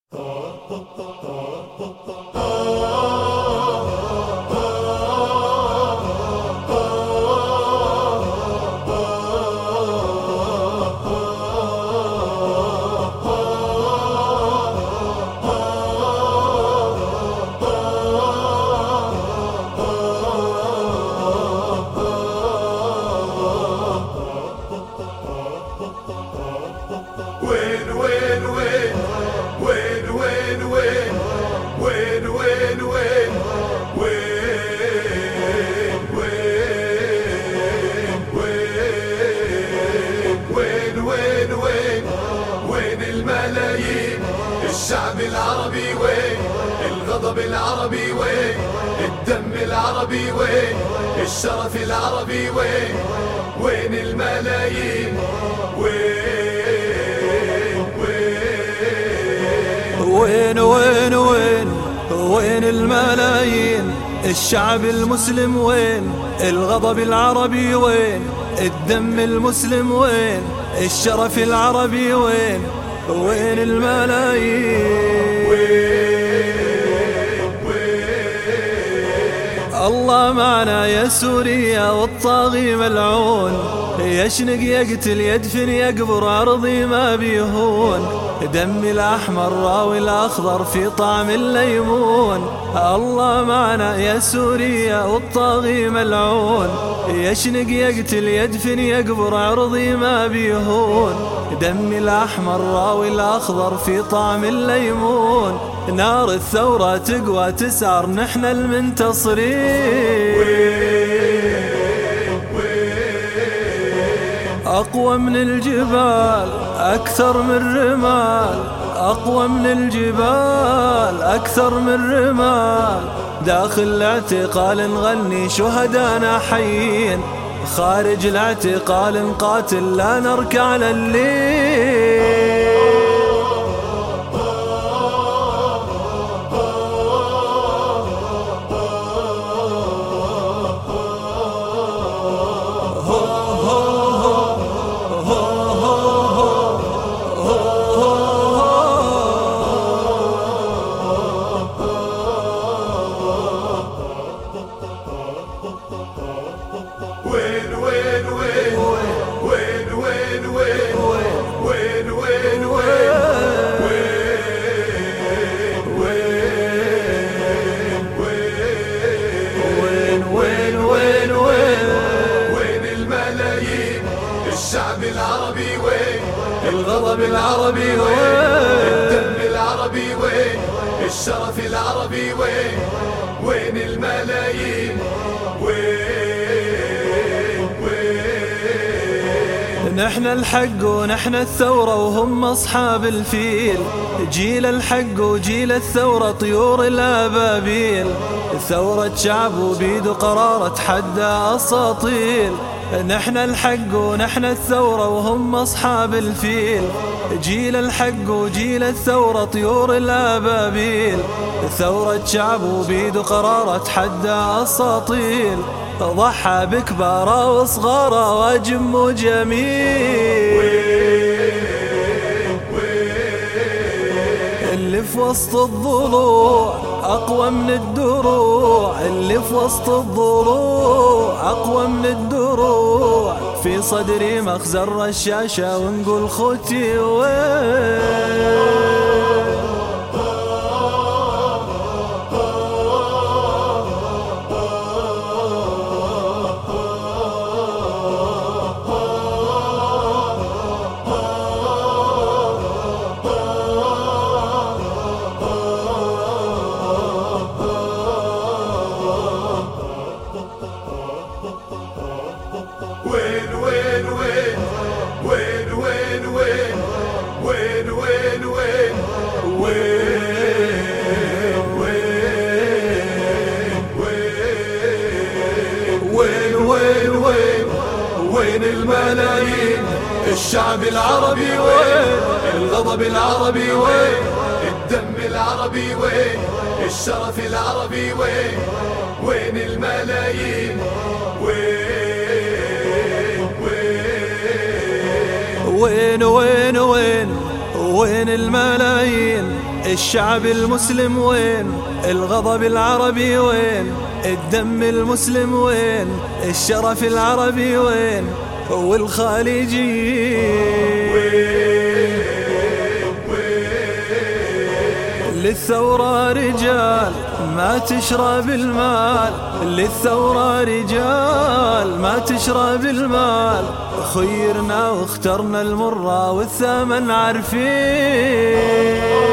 وين وين وين وين وين وين وين وين وين وين وين وين وين الملايين الشعب العربي وين الغضب العربي وين الدم العربي وين الشرف العربي وين الملايين وين وين وين وين الملايين الشعب المسلم وين الغضب العربي وين الدم المسلم وين الشرف العربي وين الملايين الله معنا يا سوريا والطاغي ملعون يشنق يقتل يدفن يقبر عرضي ما بيهون دم الأحمر راوي الأخضر في طعم الليمون الله معنا يا سوريا والطاغي ملعون يشنق يقتل يدفن يقبر عرضي ما بيهون دم الأحمر راوي الأخضر في طعم الليمون نار الثورة تقوى تسعر نحن المنتصرين أقوى من الجبال أكثر من رمال أقوى من الجبال أكثر من رمال داخل الاعتقال نغني شهدانا حيين خارج الاعتقال نقاتل لا نركع لليل وين وين وين وين وين وين وين وين وين وين الملايين الشعب العربي وين الغضب العربي وين الدم العربي وين الشرف العربي وين الملايين نحن الحق ونحن الثورة وهم أصحاب الفيل جيل الحق وجيل الثورة طيور الأبابيل ثورة شعب وبيد قرار تحدى أساطيل نحن الحق ونحن الثورة وهم أصحاب الفيل جيل الحق وجيل الثورة طيور الأبابيل ثورة شعب وبيد قرار تحدى أساطيل ضحى بكبار وصغار واجم وجميل اللي في وسط الضلوع أقوى من الدروع اللي في وسط الضلوع أقوى من الدروع في صدري مخزر الشاشة ونقول خوتي وين وين وين وين وين وين وين وين الملايين الشعب العربي وين الغضب العربي وين الدم العربي وين الشرف العربي وين الملايين وين وين وين وين الملايين الشعب المسلم وين؟ الغضب العربي وين؟ الدم المسلم وين؟ الشرف العربي وين؟ والخالجيين للثورة رجال ما تشرب المال، للثورة رجال ما تشرب المال، خيرنا واخترنا المرة والثمن عارفين.